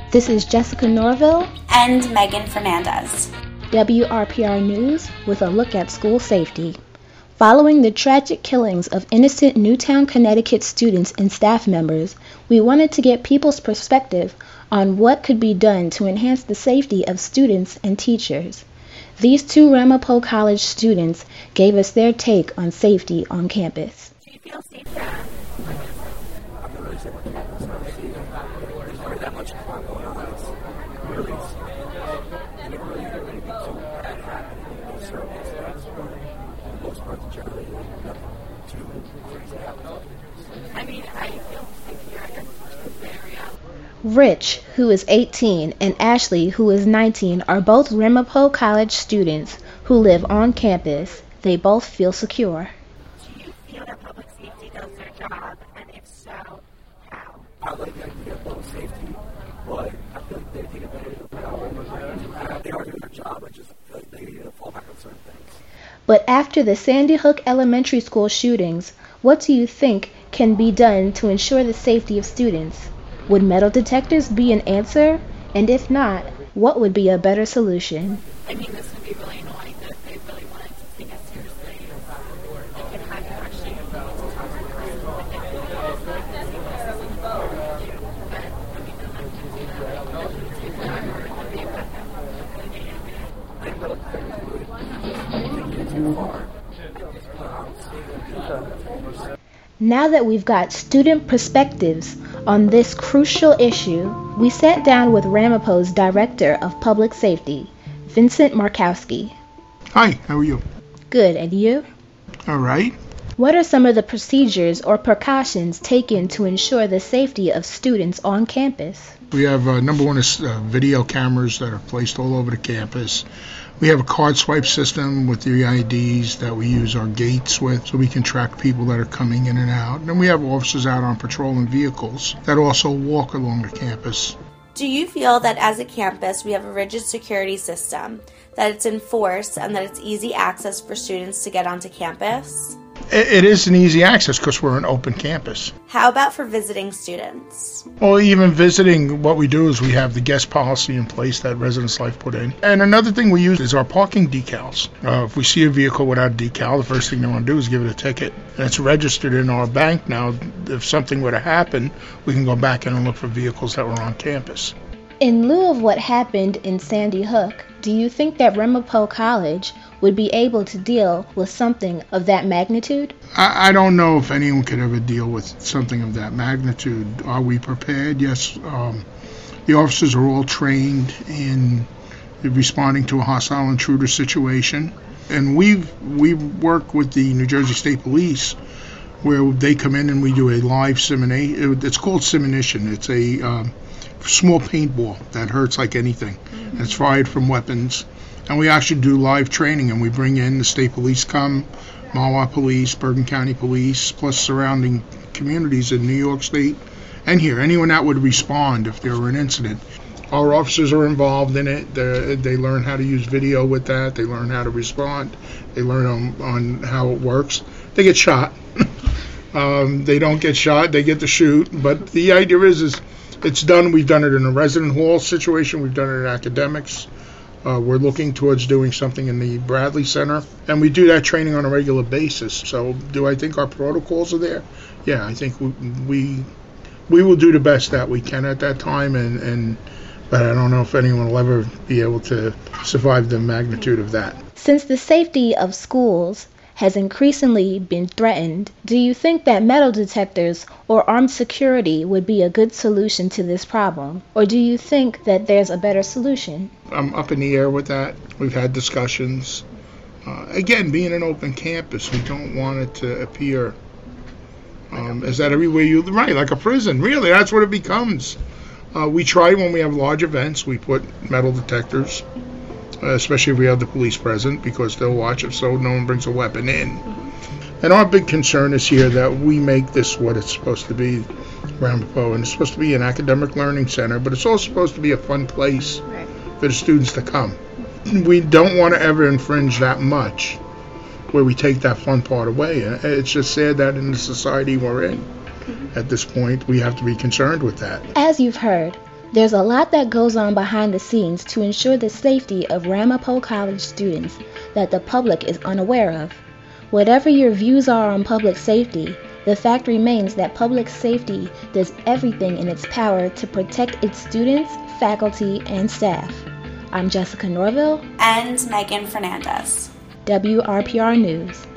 This is Jessica Norville and Megan Fernandez. WRPR News with a look at school safety. Following the tragic killings of innocent Newtown, Connecticut students and staff members, we wanted to get people's perspective on what could be done to enhance the safety of students and teachers. These two Ramapo College students gave us their take on safety on campus. Do you feel safe there? I'm not really safe on campus. There's never that much crime going on. It's really, you never really hear anything too bad happening in those circumstances. For the most part, generally, nothing too crazy happens. I mean, I feel safe here. I guess in the area. Rich, who is 18, and Ashley, who is 19, are both Ramapo College students who live on campus. They both feel secure. Do you feel that public safety does their job? And if so, how? I like the idea of public safety, but I feel like they take advantage of it. They are doing their job. I just feel like they fall back on certain things. But after the Sandy Hook Elementary School shootings, what do you think can be done to ensure the safety of students? Would metal detectors be an answer? And if not, what would be a better solution? I mean, this would be really annoying that if they really wanted to take it seriously, they could have you actually go to talk to the person like they really is, like this system for you. But, I mean, they're not going to do that. It's whatever, it would be a backup. I think metal detectors would take it too far. Now that we've got student perspectives on this crucial issue, we sat down with Ramapo's Director of Public Safety, Vincent Markowski. Hi, how are you? Good, and you? All right. What are some of the procedures or precautions taken to ensure the safety of students on campus? We have, number one is video cameras that are placed all over the campus. We have a card swipe system with the IDs that we use our gates with so we can track people that are coming in and out. And we have officers out on patrol in vehicles that also walk along the campus. Do you feel that as a campus we have a rigid security system, that it's enforced, and that it's easy access for students to get onto campus? It is an easy access because we're an open campus. How about for visiting students? Well, even visiting, what we do is we have the guest policy in place that Residence Life put in. And another thing we use is our parking decals. If we see a vehicle without a decal, the first thing they want to do is give it a ticket. And it's registered in our bank now. If something were to happen, we can go back in and look for vehicles that were on campus. In lieu of what happened in Sandy Hook, do you think that Ramapo College would be able to deal with something of that magnitude? I don't know if anyone could ever deal with something of that magnitude. Are we prepared? Yes. The officers are all trained in responding to a hostile intruder situation. And we work with the New Jersey State Police where they come in and we do a live simulation. It's called simulation. It's a small paintball that hurts like anything. Mm-hmm. It's fired from weapons. And we actually do live training, and we bring in the state police come, Mahwah Police, Bergen County Police, plus surrounding communities in New York State and here. Anyone that would respond if there were an incident. Our officers are involved in it. They learn how to use video with that. They learn how to respond. They learn on how it works. They get shot. They don't get shot. They get to shoot. But the idea is it's done. We've done it in a resident hall situation. We've done it in academics. We're looking towards doing something in the Bradley Center, and we do that training on a regular basis. So do I think our protocols are there? Yeah, I think we will do the best that we can at that time, but I don't know if anyone will ever be able to survive the magnitude of that. Since the safety of schools has increasingly been threatened, do you think that metal detectors or armed security would be a good solution to this problem? Or do you think that there's a better solution? I'm up in the air with that. We've had discussions. Again, being an open campus, we don't want it to appear as that everywhere you... Right, like a prison. Really, that's what it becomes. We try when we have large events, we put metal detectors. Especially if we have the police present, because they'll watch it so no one brings a weapon in. And our big concern is here that we make this what it's supposed to be, Ramapo, and it's supposed to be an academic learning center, but it's also supposed to be a fun place for the students to come. We don't want to ever infringe that much where we take that fun part away. It's just sad that in the society we're in at this point, we have to be concerned with that. As you've heard, There's a lot that goes on behind the scenes to ensure the safety of Ramapo College students that the public is unaware of. Whatever your views are on public safety, the fact remains that public safety does everything in its power to protect its students, faculty, and staff. I'm Jessica Norville and Megan Fernandez. WRPR News.